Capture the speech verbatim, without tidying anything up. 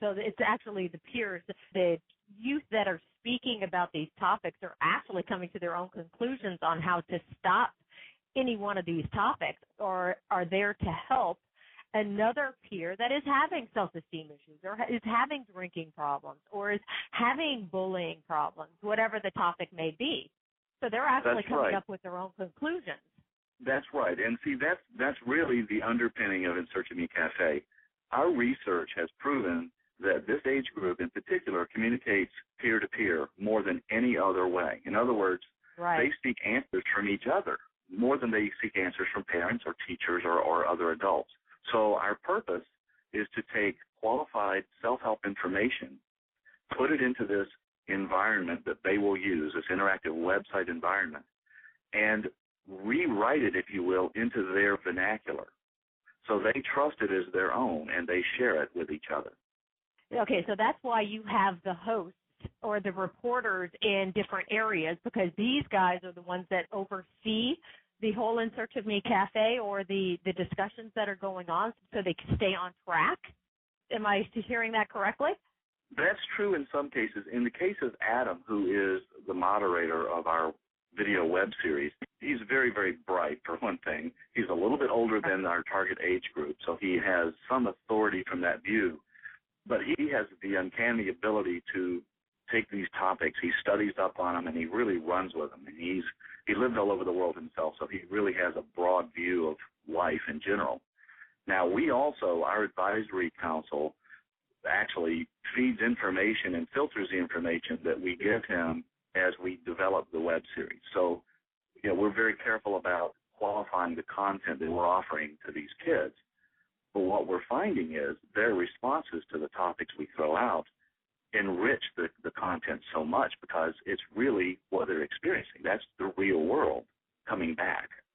So it's actually the peers, the youth that are speaking about these topics are actually coming to their own conclusions on how to stop any one of these topics, or are there to help another peer that is having self-esteem issues or is having drinking problems or is having bullying problems, whatever the topic may be. So they're actually That's coming right. up with their own conclusions. That's right. And see, that's, that's really the underpinning of In Search of Me Cafe. Our research has proven that this age group in particular communicates peer-to-peer more than any other way. In other words, right. they seek answers from each other more than they seek answers from parents or teachers or, or other adults. So our purpose is to take qualified self-help information, put it into this environment that they will use, this interactive website environment, and rewrite it, if you will, into their vernacular. So they trust it as their own, and they share it with each other. Okay, so that's why you have the hosts or the reporters in different areas, because these guys are the ones that oversee the whole In Search of Me Cafe or the, the discussions that are going on so they can stay on track. Am I hearing that correctly? That's true in some cases. In the case of Adam, who is the moderator of our video web series, he's very, very bright, for one thing. He's a little bit older than our target age group, so he has some authority from that view. But he has the uncanny ability to take these topics, he studies up on them, and he really runs with them. And he's he lived all over the world himself, so he really has a broad view of life in general. Now, we also, our advisory council, actually feeds information and filters the information that we give him as we develop the web series. So, you know, we're very careful about qualifying the content that we're offering to these kids. But what we're finding is their responses to the topics we throw out enrich the, the content so much because it's really what they're experiencing. That's the real world coming back.